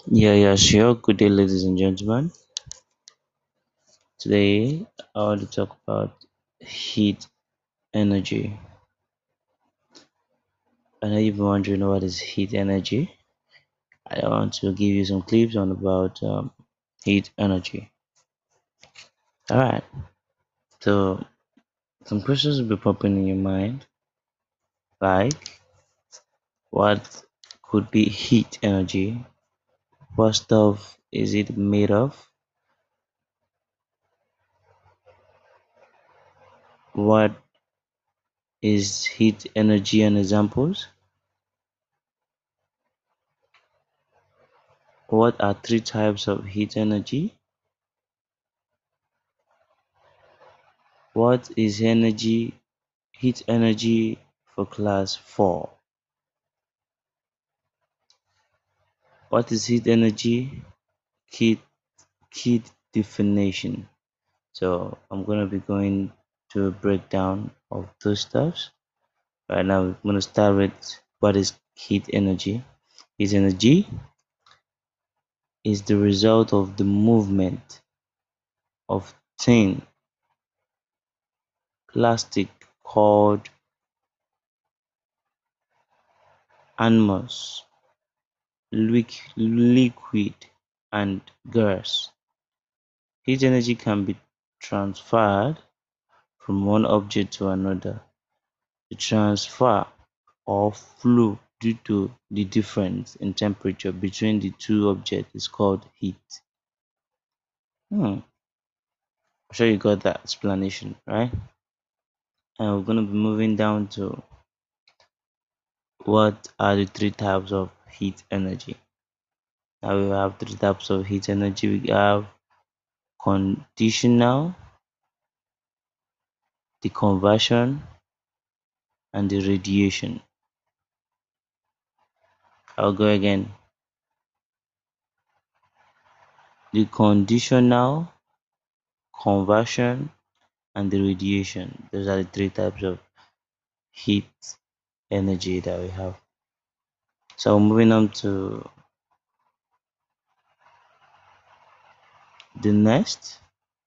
Yeah, sure. Good day, ladies and gentlemen. Today, I want to talk about heat energy. I know you've been wondering what is heat energy. I want to give you some clips on about heat energy. All right. So, some questions will be popping in your mind, like what could be heat energy? What stuff is it made of? What is heat energy and examples? What are three types of heat energy? What is heat energy for class 4? What is heat energy? Key key definition. So I'm gonna be going to a breakdown of those stuffs. Right now I'm gonna start with what is heat energy. Heat energy is the result of the movement of thin plastic called animals, liquid and gas. Heat energy can be transferred from one object to another. The transfer or flow due to the difference in temperature between the two objects is called heat. I'm sure you got that explanation, right? And we're going to be moving down to what are the three types of heat energy. Now we have three types of heat energy. We have conditional, the conversion, and the radiation. I'll go again. The conditional, conversion, and the radiation. Those are the three types of heat energy that we have. So moving on to the next.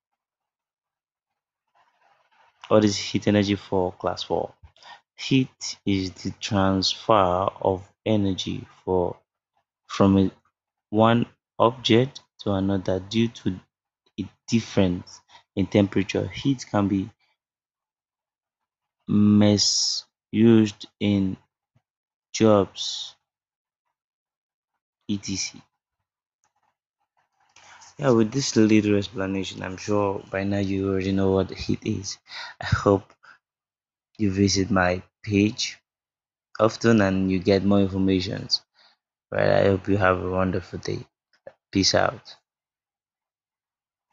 What is heat energy for class 4? Heat is the transfer of energy from one object to another due to a difference in temperature. Heat can be misused in jobs, etc. Yeah, with this little explanation, I'm sure by now you already know what the heat is. I hope you visit my page often and you get more information. Right, I hope you have a wonderful day. Peace out.